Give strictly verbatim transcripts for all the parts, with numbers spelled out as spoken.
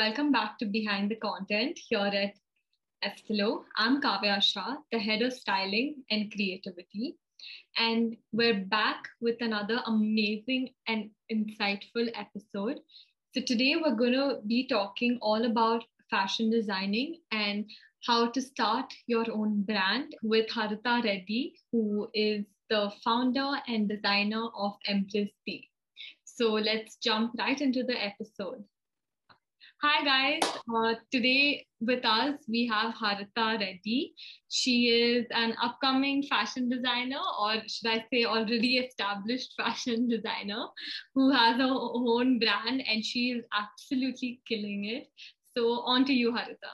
welcome back to Behind the Content here at Estilo. I'm Kavya Shah, the head of styling and creativity, and we're back with another amazing and insightful episode. So, today we're going to be talking all about fashion designing and how to start your own brand with Haritha Reddy, who is the founder and designer of Empress D. So, let's jump right into the episode. Hi guys, uh, today with us we have Haritha Reddy. She is an upcoming fashion designer, or should I say already established fashion designer, who has her own brand and she is absolutely killing it. So on to you, Haritha.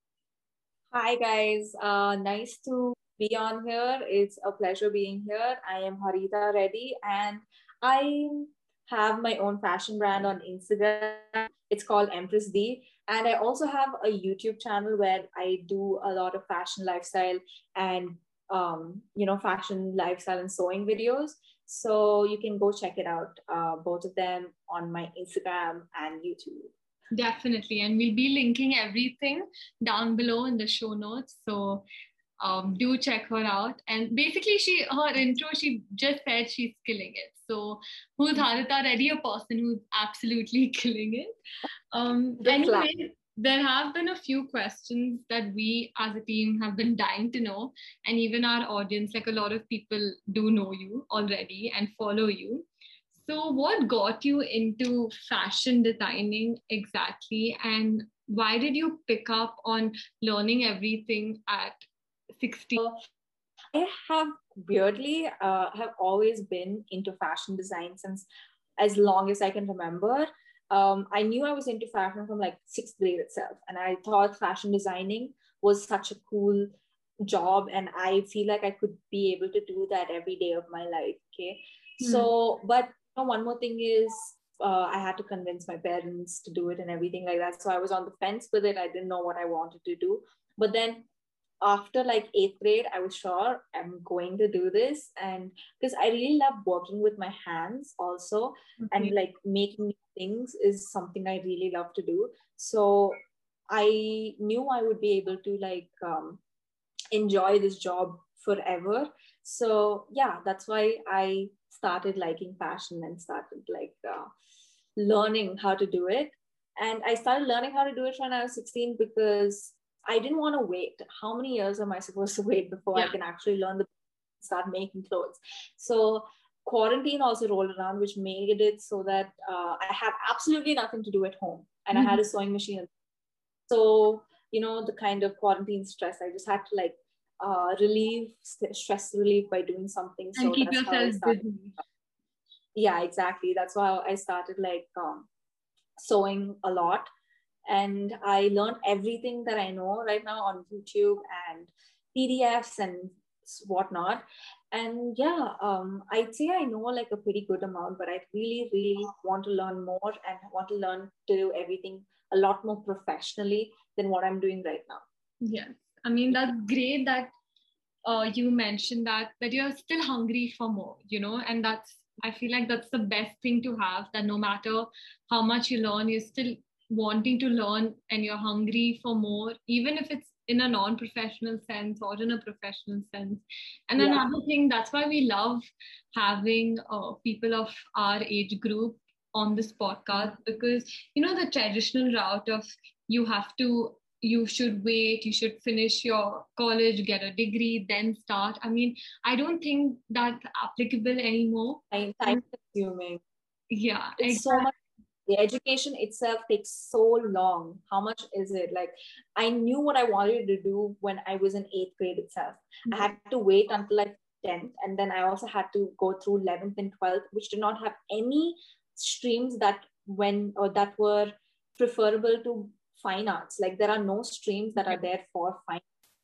Hi guys, uh, nice to be on here. It's a pleasure being here. I am Haritha Reddy and I have my own fashion brand on Instagram. It's called Empress D. And I also have a YouTube channel where I do a lot of fashion lifestyle and um, you know, fashion lifestyle and sewing videos. So you can go check it out, uh, both of them on my Instagram and YouTube. Definitely. And we'll be linking everything down below in the show notes. So um, do check her out. And basically, she her intro, she just said she's killing it. So who's Haritha Reddy? A person who's absolutely killing it. Um, anyway, there have been a few questions that we as a team have been dying to know. And even our audience, like a lot of people do know you already and follow you. So, what got you into fashion designing exactly, and why did you pick up on learning everything at sixteen? I have weirdly uh, have always been into fashion design since as long as I can remember. Um, I knew I was into fashion from like sixth grade itself, and I thought fashion designing was such a cool job, and I feel like I could be able to do that every day of my life. Okay, hmm. so but you know, one more thing is uh, I had to convince my parents to do it and everything like that. So I was on the fence with it. I didn't know what I wanted to do, but then after like eighth grade, I was sure I'm going to do this. And because I really love working with my hands also, okay. And like making things is something I really love to do. So I knew I would be able to like um, enjoy this job forever. So yeah, that's why I started liking fashion and started like uh, learning how to do it. And I started learning how to do it when I was sixteen because I didn't want to wait. How many years am I supposed to wait before yeah. I can actually learn the start making clothes? So quarantine also rolled around, which made it so that uh, I had absolutely nothing to do at home, and mm-hmm. I had a sewing machine. So you know, the kind of quarantine stress, I just had to like uh, relieve stress relief by doing something. And so keep that's yourself how I started. busy. Yeah, exactly. That's why I started like um, sewing a lot. And I learned everything that I know right now on YouTube and P D Fs and whatnot. And yeah, um, I'd say I know like a pretty good amount, but I really, really want to learn more and want to learn to do everything a lot more professionally than what I'm doing right now. Yes, I mean, that's great that uh, you mentioned that, that you're still hungry for more, you know, and that's, I feel like that's the best thing to have, that no matter how much you learn, you're still wanting to learn and you're hungry for more, even if it's in a non-professional sense or in a professional sense. And yeah. Another thing, that's why we love having uh, people of our age group on this podcast, because, you know, the traditional route of you have to you should wait, you should finish your college, get a degree, then start. I mean, I don't think that's applicable anymore. Time, time consuming. Yeah. It's exactly. so much. The education itself takes so long. How much is it? Like, I knew what I wanted to do when I was in eighth grade itself. Mm-hmm. I had to wait until like tenth. And then I also had to go through eleventh and twelfth, which did not have any streams that when or that were preferable to fine arts. Like there are no streams that are there for fine.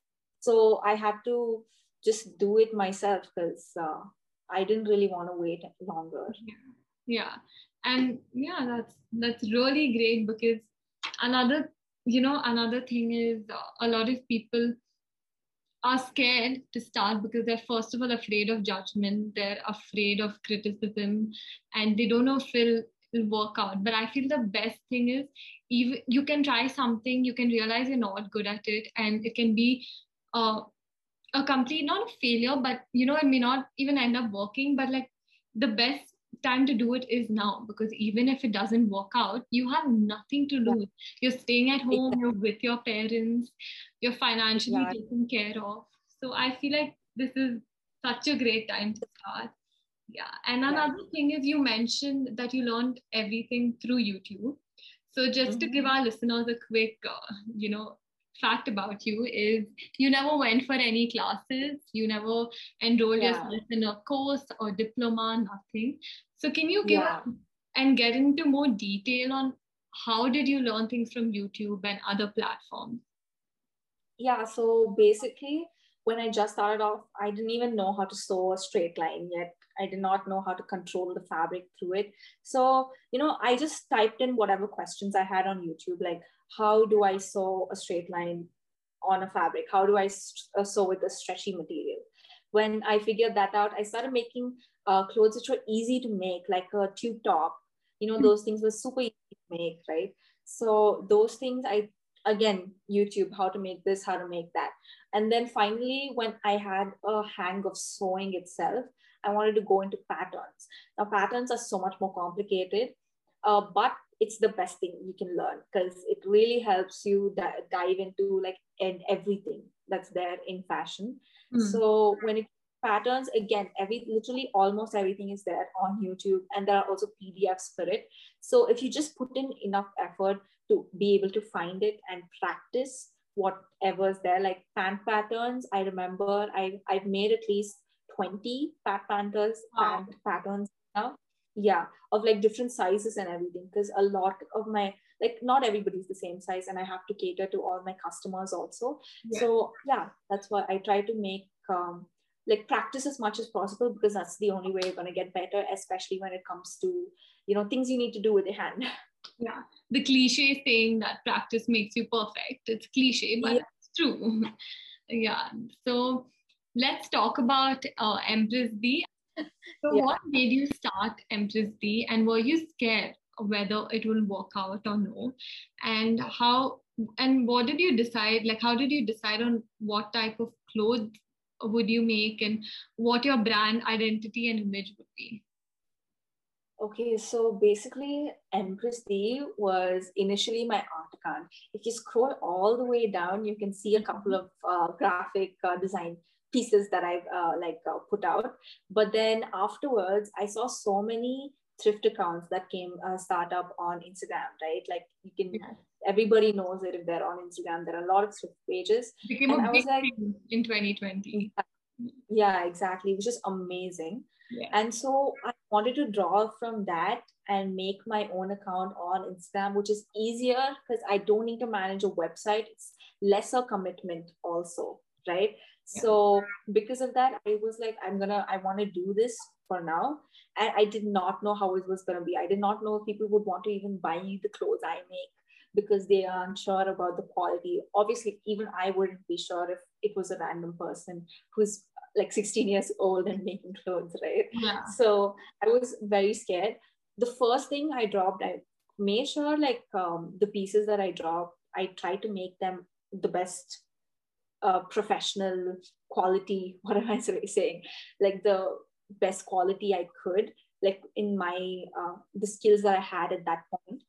So I had to just do it myself because uh, I didn't really want to wait longer. Yeah. yeah. And yeah, that's that's really great, because another, you know, another thing is uh, a lot of people are scared to start because they're first of all afraid of judgment, they're afraid of criticism, and they don't know feel it'll work out. But I feel the best thing is, even you can try something, you can realize you're not good at it, and it can be uh, a complete, not a failure, but you know, it may not even end up working. But like the best time to do it is now, because even if it doesn't work out, you have nothing to lose. You're staying at home, Exactly. you're with your parents, you're financially Yeah. taken care of. So I feel like this is such a great time to start. Yeah. And Yeah. another thing is, you mentioned that you learned everything through YouTube. So just to Mm-hmm. give our listeners a quick, uh, you know, fact about you is, you never went for any classes, you never enrolled Yeah. yourself in a course or diploma, nothing. So can you give Yeah. us and get into more detail on how did you learn things from YouTube and other platforms? Yeah. So basically, when I just started off, I didn't even know how to sew a straight line yet. I did not know how to control the fabric through it. So, you know, I just typed in whatever questions I had on YouTube, like, how do I sew a straight line on a fabric? How do I uh, sew with a stretchy material? When I figured that out, I started making uh, clothes which were easy to make, like a tube top. You know, those things were super easy to make, right? So those things I again YouTube, how to make this, how to make that. And then finally, when I had a hang of sewing itself, I wanted to go into patterns. Now patterns are so much more complicated, uh, but it's the best thing you can learn, because it really helps you di- dive into like and everything that's there in fashion. Mm. So when it patterns, again, every literally almost everything is there on YouTube, and there are also P D Fs for it. So if you just put in enough effort to be able to find it and practice whatever's there, like pant patterns, I remember I I've made at least twenty pant patterns Wow. pant patterns now. Yeah, of like different sizes and everything, because a lot of my, like, not everybody's the same size, and I have to cater to all my customers also. Yeah. So yeah, that's why I try to make um like practice as much as possible, because that's the only way you're going to get better, especially when it comes to, you know, things you need to do with your hand. Yeah. The cliche saying that practice makes you perfect. It's cliche, but Yeah. it's true. Yeah. So let's talk about uh, Empress D. So Yeah. what made you start Empress D, and were you scared whether it will work out or no? And how, and what did you decide? Like, how did you decide on what type of clothes would you make, and what your brand identity and image would be? Okay, so basically, Empress D was initially my art account. If you scroll all the way down, you can see a couple of uh, graphic uh, design pieces that I've uh, like uh, put out. But then afterwards, I saw so many thrift accounts that came uh, start up on Instagram, right? Like you can, Yeah. everybody knows it if they're on Instagram. There are a lot of thrift pages, Became and a I was big like, thing in twenty twenty. yeah, exactly, which is amazing. Yeah. And so I wanted to draw from that and make my own account on Instagram, which is easier because I don't need to manage a website. It's lesser commitment also, right? Yeah. So because of that, I was like, I'm gonna, I want to do this for now. And I did not know how it was gonna be. I did not know if people would want to even buy the clothes I make, because they are unsure about the quality. Obviously, even I wouldn't be sure if it was a random person who's like sixteen years old and making clothes, right? Yeah. So I was very scared. The first thing I dropped, I made sure like um, the pieces that I dropped, I tried to make them the best uh, professional quality. What am I saying? Like the best quality I could, like in my uh, the skills that I had at that point.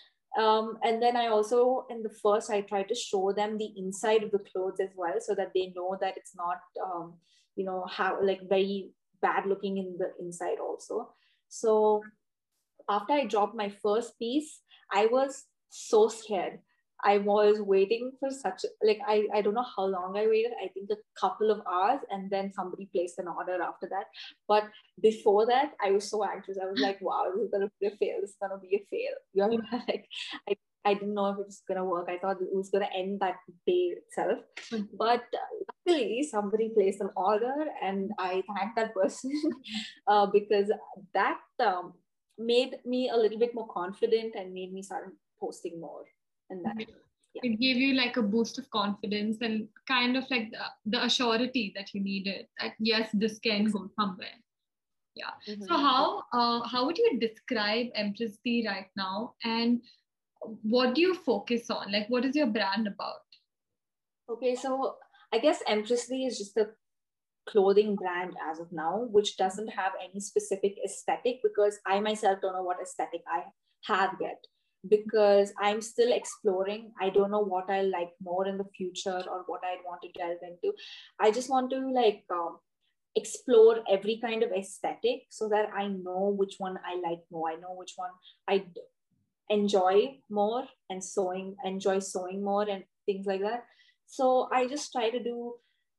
Um, and then I also, in the first, I try to show them the inside of the clothes as well, so that they know that it's not, um, you know, how like very bad looking in the inside also. So after I dropped my first piece, I was so scared. I was waiting for such like I, I don't know how long I waited. I think a couple of hours, and then somebody placed an order after that. But before that, I was so anxious. I was like, wow, this is gonna be a fail. This is gonna be a fail. You know, like I, I didn't know if it was gonna work. I thought it was gonna end that day itself. But uh, luckily somebody placed an order, and I thank that person uh, because that um, made me a little bit more confident and made me start posting more. And that, yeah. It gave you like a boost of confidence and kind of like the, the assurity that you needed, that yes, this can go somewhere. Yeah. Mm-hmm. So how uh, how would you describe Empress D right now, and what do you focus on? Like, what is your brand about? Okay, so I guess Empress D is just a clothing brand as of now, which doesn't have any specific aesthetic, because I myself don't know what aesthetic I have yet, because I'm still exploring. I don't know what I like more in the future or what I want to delve into. I just want to like um, explore every kind of aesthetic so that I know which one I like more. I know which one I enjoy more, and sewing, enjoy sewing more and things like that. So I just try to do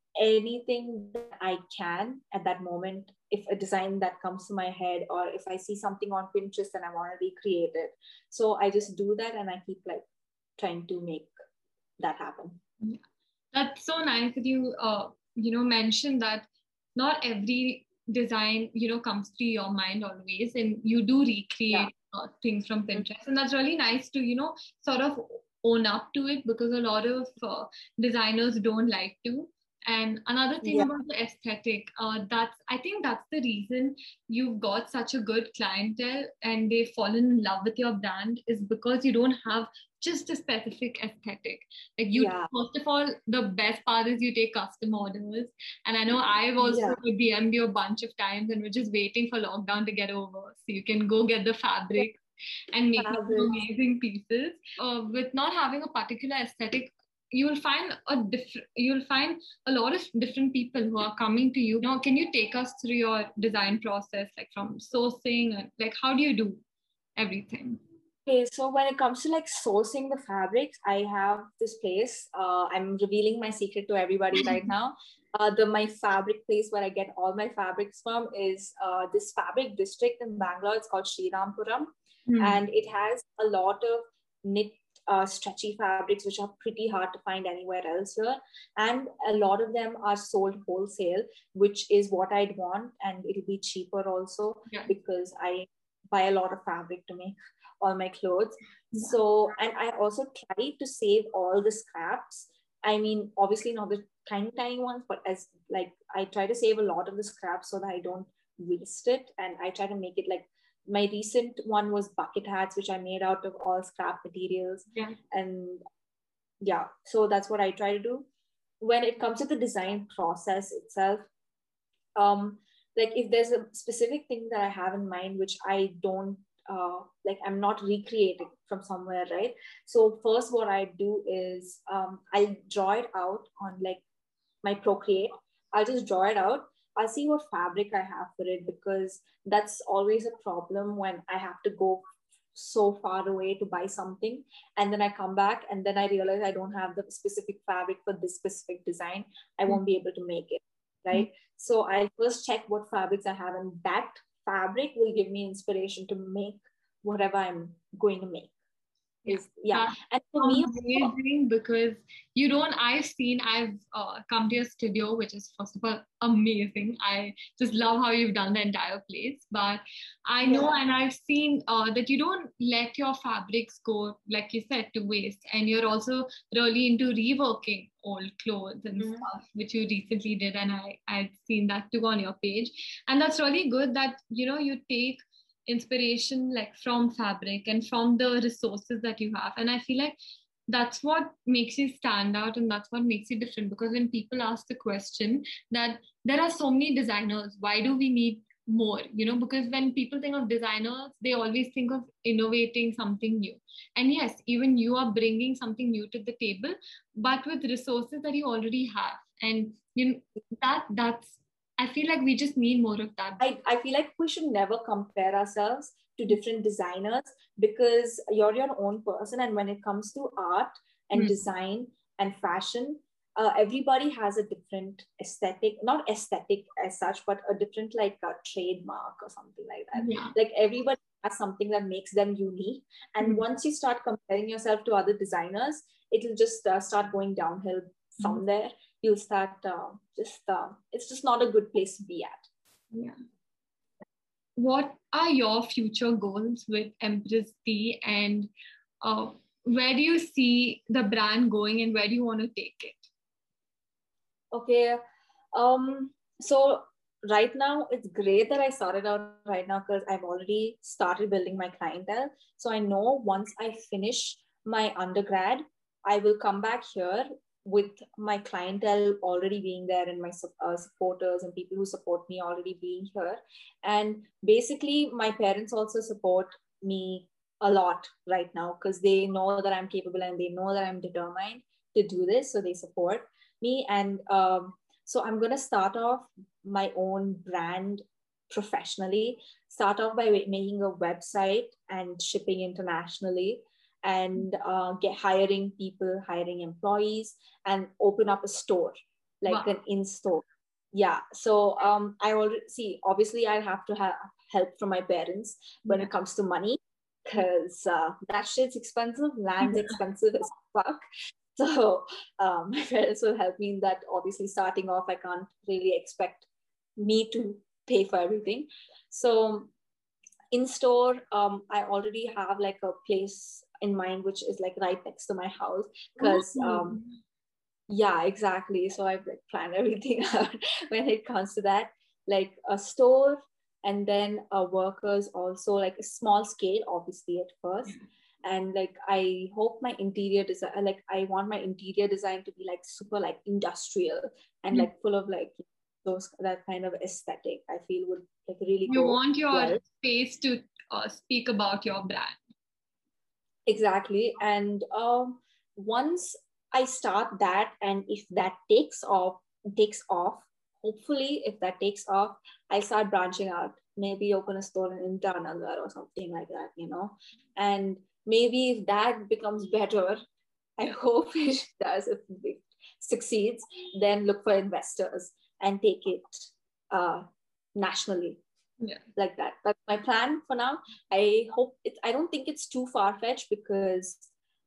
anything that I can at that moment. If a design that comes to my head, or if I see something on Pinterest and I want to recreate it, so I just do that, and I keep like trying to make that happen. Yeah. That's so nice that you uh you know mentioned that not every design you know comes to your mind always, and you do recreate yeah. uh, things from Pinterest, and that's really nice to you know sort of own up to it, because a lot of uh, designers don't like to. And another thing yeah. about the aesthetic, uh, that's I think that's the reason you've got such a good clientele and they've fallen in love with your brand, is because you don't have just a specific aesthetic. Like you, yeah. first of all, the best part is you take custom orders. And I know I've also yeah. D M'd you a bunch of times, and we're just waiting for lockdown to get over so you can go get the fabric and make amazing pieces. Uh, with not having a particular aesthetic, you'll find a different you'll find a lot of different people who are coming to you. Now, can you take us through your design process, like from sourcing, and like how do you do everything? Okay, so when it comes to like sourcing the fabrics, I have this place. Uh, I'm revealing my secret to everybody right now. Uh, the my fabric place where I get all my fabrics from is uh, this fabric district in Bangalore. It's called Srirampuram, mm. and it has a lot of knit uh, stretchy fabrics, which are pretty hard to find anywhere else here. And a lot of them are sold wholesale, which is what I'd want, and it'll be cheaper also yeah. because I buy a lot of fabric to make all my clothes. Yeah. So, and I also try to save all the scraps. I mean, obviously not the tiny, tiny ones, but as like, I try to save a lot of the scraps so that I don't waste it. And I try to make it like, my recent one was bucket hats, which I made out of all scrap materials. Yeah. And yeah, so that's what I try to do. When it comes to the design process itself, um, like if there's a specific thing that I have in mind, which I don't, uh, like I'm not recreating from somewhere, right? So first what I do is um, I'll draw it out on like my Procreate. I'll just draw it out. I'll see what fabric I have for it, because that's always a problem when I have to go so far away to buy something, and then I come back and then I realize I don't have the specific fabric for this specific design. I won't be able to make it, right? Mm-hmm. So I first check what fabrics I have, and that fabric will give me inspiration to make whatever I'm going to make. Is yeah, and for me, amazing, because you don't. I've seen. I've uh, come to your studio, which is first of all amazing. I just love how you've done the entire place. But I know, yeah. and I've seen uh, that you don't let your fabrics go, like you said, to waste, and you're also really into reworking old clothes and mm-hmm. stuff, which you recently did, and I I've seen that too on your page, and that's really good. That you know you take inspiration like from fabric and from the resources that you have, and I feel like that's what makes you stand out, and that's what makes you different. Because when people ask the question that there are so many designers, why do we need more, you know, because when people think of designers, they always think of innovating something new, and yes, even you are bringing something new to the table, but with resources that you already have. And you know that that's I feel like we just need more of that. I, I feel like we should never compare ourselves to different designers, because you're your own person. And when it comes to art and mm. design and fashion, uh, everybody has a different aesthetic, not aesthetic as such, but a different like a trademark or something like that. Yeah. Like everybody has something that makes them unique. And mm. once you start comparing yourself to other designers, it'll just uh, start going downhill from mm. there. You'll start uh, just, uh, it's just not a good place to be at. Yeah. What are your future goals with Empress D, and uh, where do you see the brand going, and where do you want to take it? Okay. Um, so right now it's great that I started out right now because I've already started building my clientele. So I know once I finish my undergrad, I will come back here with my clientele already being there and my uh, supporters and people who support me already being here. And basically, my parents also support me a lot right now because they know that I'm capable and they know that I'm determined to do this. So they support me. And um, so I'm going to start off my own brand professionally, start off by making a website and shipping internationally and uh, get hiring people, hiring employees, and open up a store, like wow. an in-store. Yeah. So um, I already see, obviously I'll have to have help from my parents when yeah. it comes to money, because uh, that shit's expensive, land's yeah. expensive as fuck. So um, my parents will help me in that. Obviously starting off, I can't really expect me to pay for everything. So in store, um, I already have like a place in mind, which is like right next to my house. Because um, yeah, exactly. So I've like planned everything out when it comes to that, like a store, and then uh, workers also, like a small scale, obviously at first. And like I hope my interior design, like I want my interior design to be like super like industrial and like full of like those, that kind of aesthetic. I feel would like really you go want your well. space to uh, speak about your brand. Exactly. And um, once I start that, and if that takes off, takes off, hopefully if that takes off, I start branching out, maybe open a store in Itanagar or something like that, you know. And maybe if that becomes better, I hope it does, if it succeeds, then look for investors and take it uh, nationally. Yeah, like that. That's my plan for now. I hope it, I don't think it's too far-fetched because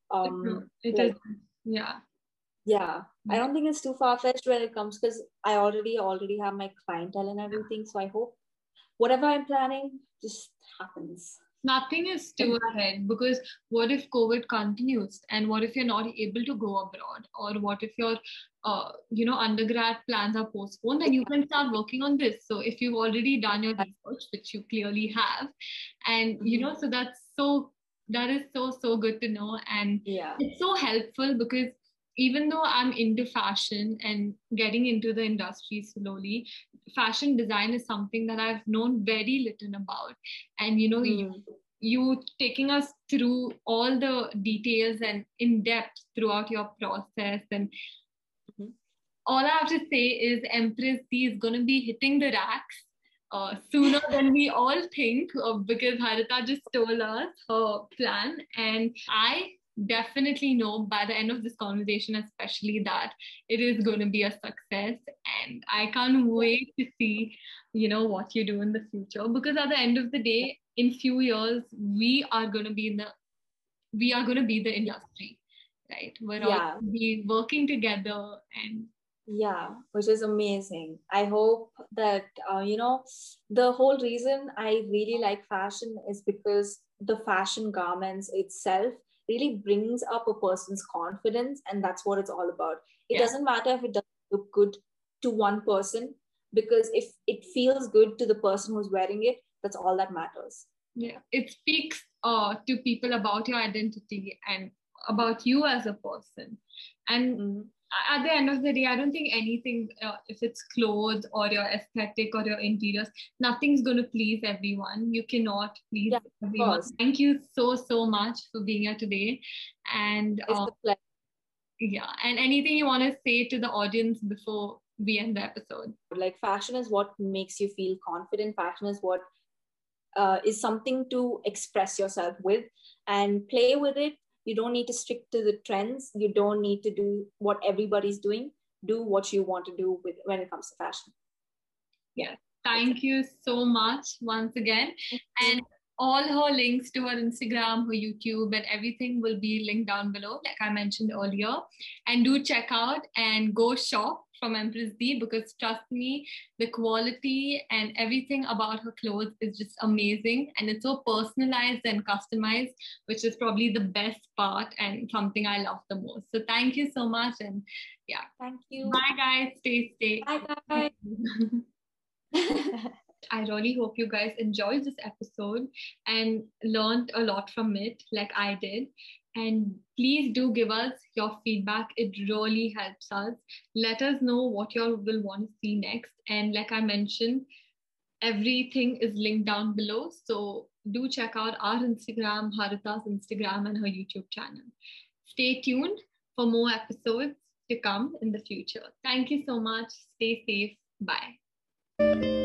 um it like, is. Yeah. Yeah. I don't think it's too far-fetched when it comes, because I already already have my clientele and everything. So I hope whatever I'm planning just happens. Nothing is too ahead, because what if COVID continues, and what if you're not able to go abroad, or what if your uh, you know undergrad plans are postponed, and you can start working on this. So if you've already done your research, which you clearly have, and mm-hmm. you know so that's so that is so so good to know. And yeah, it's so helpful, because even though I'm into fashion and getting into the industry slowly, fashion design is something that I've known very little about. And, you know, mm. you, you taking us through all the details and in depth throughout your process. And mm-hmm. all I have to say is Empress D is going to be hitting the racks uh, sooner than we all think, uh, because Harita just told us her plan. And I definitely know by the end of this conversation, especially, that it is going to be a success. And I can't wait to see, you know, what you do in the future, because at the end of the day, in few years, we are going to be in the, we are going to be the industry, right? We're yeah. all going to be working together. And yeah, which is amazing. I hope that, uh, you know, the whole reason I really like fashion is because the fashion garments itself really brings up a person's confidence, and that's what it's all about. It yeah. doesn't matter if it doesn't look good to one person, because if it feels good to the person who's wearing it, that's all that matters. Yeah, it speaks uh, to people about your identity and about you as a person. And mm-hmm. at the end of the day, I don't think anything, uh, if it's clothes or your aesthetic or your interiors, nothing's going to please everyone. You cannot please yeah, everyone. Thank you so, so much for being here today. And it's uh, a pleasure. Yeah, and anything you want to say to the audience before we end the episode? Like, fashion is what makes you feel confident. Fashion is what uh, is something to express yourself with and play with it. You don't need to stick to the trends. You don't need to do what everybody's doing. Do what you want to do with when it comes to fashion. Yeah. Thank you so much once again. And all her links to her Instagram, her YouTube, and everything will be linked down below, like I mentioned earlier. And do check out and go shop from Empress D, because trust me, the quality and everything about her clothes is just amazing. And it's so personalized and customized, which is probably the best part and something I love the most. So thank you so much. And yeah. Thank you. Bye, guys. Stay safe. Bye, guys. I really hope you guys enjoyed this episode and learned a lot from it, like I did. And please do give us your feedback. It really helps us. Let us know what you all will want to see next. And like I mentioned, everything is linked down below. So do check out our Instagram, Harita's Instagram, and her YouTube channel. Stay tuned for more episodes to come in the future. Thank you so much. Stay safe. Bye.